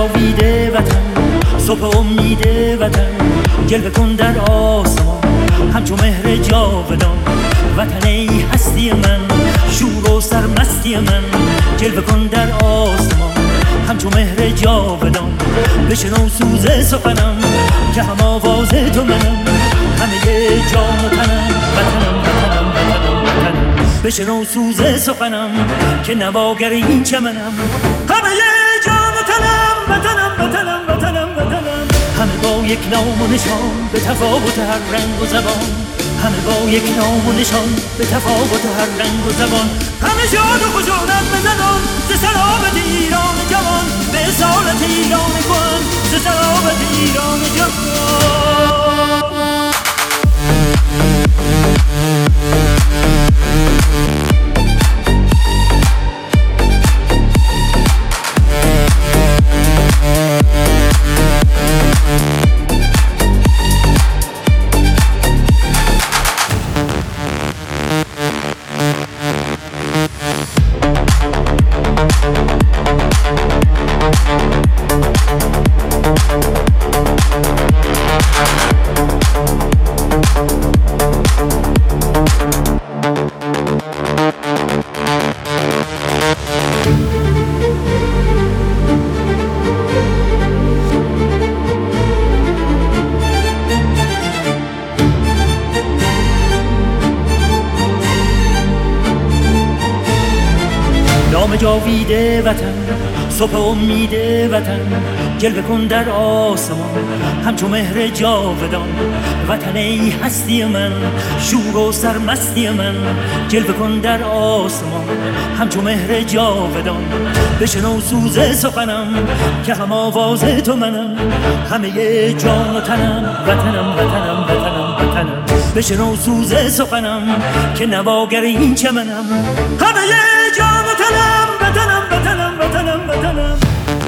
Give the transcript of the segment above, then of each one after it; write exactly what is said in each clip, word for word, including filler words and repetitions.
جاویده وطن، صبح امید وطن، جلوه کن در آسمان همچون مهر جاودان. وطن ای هستی من، شور و سرمستی من، جلوه کن در آسمان همچون مهر جاودان. بشنو سوز سخنم که هم آواز تو منم، همه جان و تنم وطنم وطنم وطنم وطنم. بشنو سوز سخنم که نواگر این چمنم، همه جان و تنم وطنم وطنم وطنم وطنم. همه با یک نام و نشان به تفاوت هر رنگ و زبان، همه با یک نام و نشان به تفاوت هر رنگ و زبان. همه شاد و خشونت بزنان ز سلامت ایران جوان، به اصالت ایران کهن ز سلامت ایران جوان. نام جاویده وطن، صبح امید وطن، جلوه کن در آسمان همچون مهر جاودان. وطن ای هستی من، شور و سرمستی من، جلوه کن در آسمان همچون مهر جاودان. بشنو سوز سخنم که هم آواز تو منم، همه جان و تنم وطنم وطنم وطنم وطنم. بشنو سوز سخنم که نواگر این چمنم، همه جان و تنم وطنم وطنم وطنم وطنم.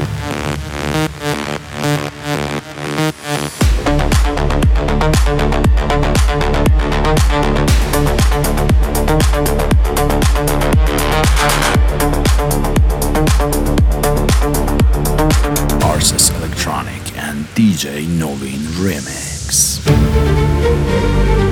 Arsis Electronic and D J Novin Remix.